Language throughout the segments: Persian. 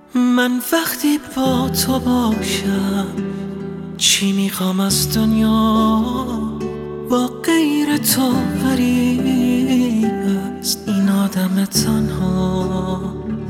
من وقتی با تو باشم چی میخوام از دنیا؟ با غیر تو غریب است این آدم تنها.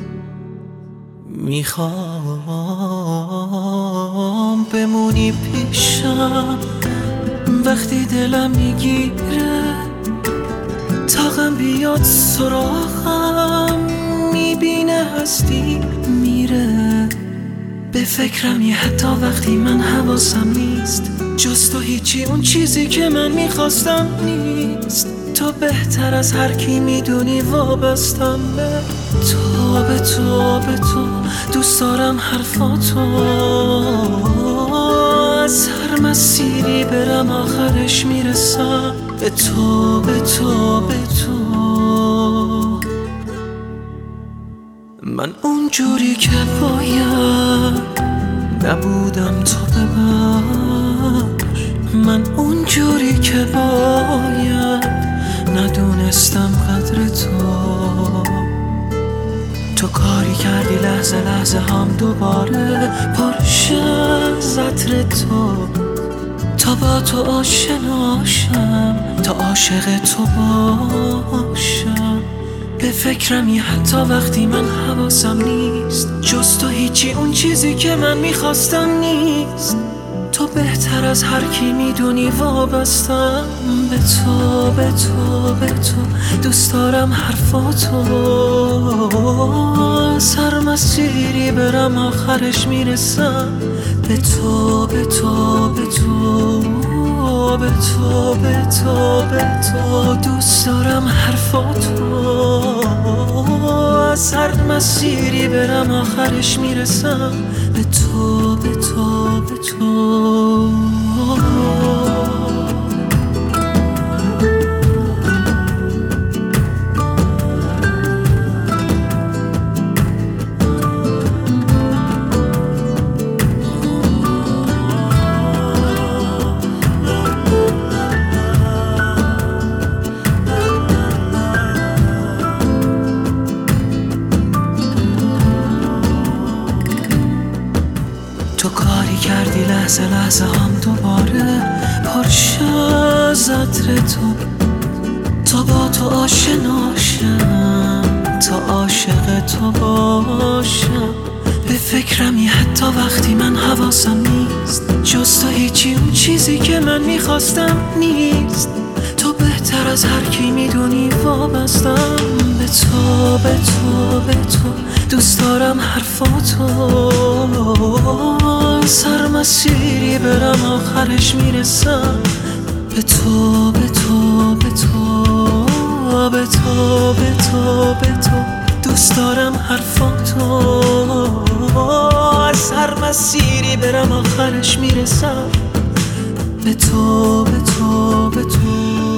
میخوام بمونی پیشم وقتی دلم میگیره، طاقم بیاد سراغم میبینه هستی میره. به فکرمی حتی وقتی من حواسم نیست، جز تو هیچی اون چیزی که من میخواستم نیست. تو بهتر از هر کی میدونی وابستم به تو، به تو، به تو. دوست دارم حرفاتو، از هر مسیری برم آخرش میرسم به تو، به تو، به تو. من اونجوری که باید نبودم تو ببخش، من اونجوری که باید ندونستم قدر تو کاری کردی لحظه لحظه هم دوباره پرشه از عطر تو. تا با تو آشناشم، تا عاشق تو باشم. به فکرمی حتی وقتی من حواسم نیست، جز تو هیچی اون چیزی که من میخواستم نیست. تو بهتر از هر کی میدونی وابستم به تو، به تو، به تو. دوست دارم حرفاتو، از هر مسیری برم آخرش میرسم به تو، به تو، به تو، به تو، به تو، به تو. دوست دارم حرفاتو، از هر مسیری برم آخرش میرسم به تو، به تو، به تو. تو کاری کردی لحظه لحظه هم دوباره پرشه از عطر تو. تا با تو آشناشم، تا عاشق تو باشم. به فکرمی حتی وقتی من حواسم نیست، جز تو هیچی اون چیزی که من میخواستم نیست. تو بهتر از هر کی میدونی وابستم به تو، به تو، به تو. دوست دارم حرفاتو، از هر مسیری برم آخرش میرسم به تو، به تو، به تو، به تو، به تو، به تو. دوست دارم حرفاتو، از هر مسیری برم آخرش میرسم به تو، به تو، به تو.